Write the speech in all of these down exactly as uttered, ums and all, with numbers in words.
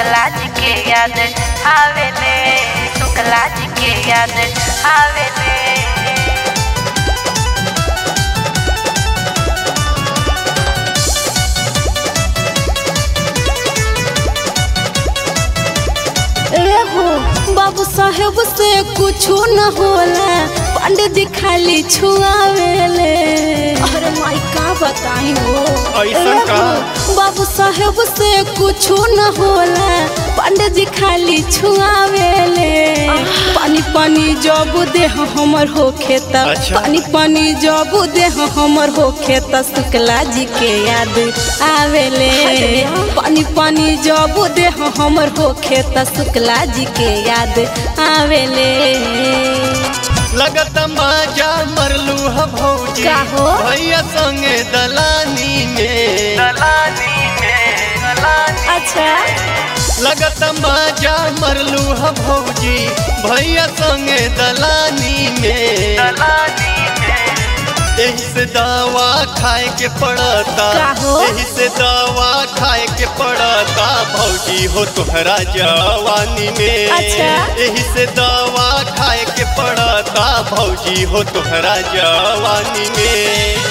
शुक्ला जी के याद आवेले, शुक्ला जी के याद आवेले। बाबू साहेब से कुछो न होला, पंडित जी खाली छुआवेले। अरे माई का बताई हो ऐसा का? बाबू साहेब से कुछो न होला, पंडित जी खाली छुआवेले। पानी पानी जब देह हमर हो खेत, अच्छा? पानी पानी जब देह हमर हो खेत, शुक्ला जी के याद आवेले। पानी पानी जब देह हमर हो खेत, शुक्ला जी के याद आवेले। लगत मजा मरलू ह भौजी का हो? भैया संगे दलानी में, दलानी में, दलानी। अच्छा लगत मजा मरलू ह भौजी भैया संगे दलानी में, दलानी में। एही से दवा खाए के पड़ता, का हो? एही से दवा खाए के पड़ता भौजी हो तुहरा जवानी में। अच्छा? एही से दवा खाए के पड़ता भौजी हो तुहरा जवानी में।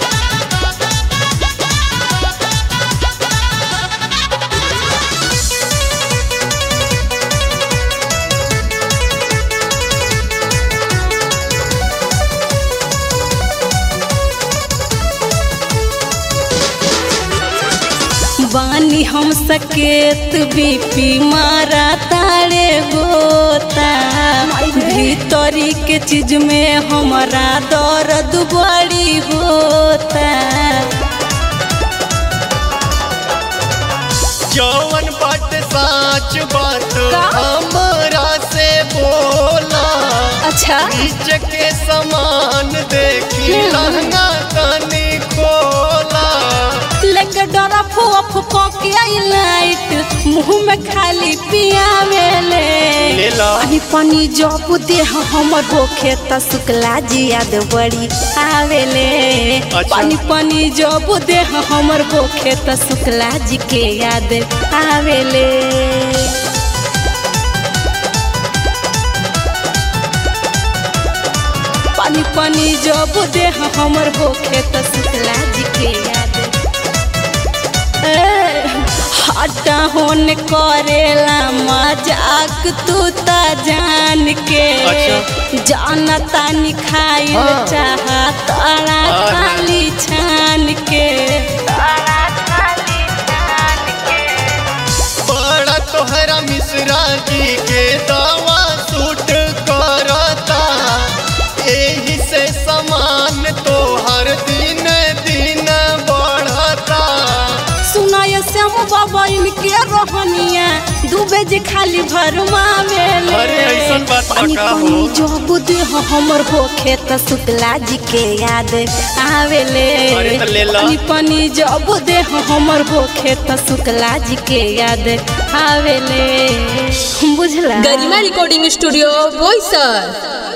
बानी हम सकेत बीपी मारा तारे गोता, भीतरी के चीज में हमारा दर्द बड़ी होता। जौवन बात साच बात हमरा से बोला। अच्छा नीचे के समान देखी लहंगा तनी खोला। लेके डरा फुआ फुआ के आई लाइट, मुँह में खाली पियावेले। पानी पानी जब देह हमर हो खेत, शुक्ला जी याद बड़ी आवेले। अच्छा? पानी पानी जब देह हमर हो खेत, शुक्ला जी के याद आवेले। पानी पानी जब देह हमर हो खेत, शुक्ला जी के याद। हटा होन करेला मजाक तू ता जान के। अच्छा? जाना तानी खाई हाँ। चाहा तारा खाली छान के, तारा खाली छान के। बड़ा तोहरा मिश्रा जी के दवा सूट करता, एही से समान तोहर दिन दिन बढ़ता। सुनाय श्याम बाबा इनके रोहनिया डूबे जे खाली भरमावेले। अरे ऐसन बात पानी का हो? पानी जब देह हमर हो खेत, शुक्ला जी के याद आवेले। अरे त ले ला। पानी पानी जब देह हमर हो खेत, शुक्ला जी के याद आवेले। बुझला? Garima recording studio Boisar.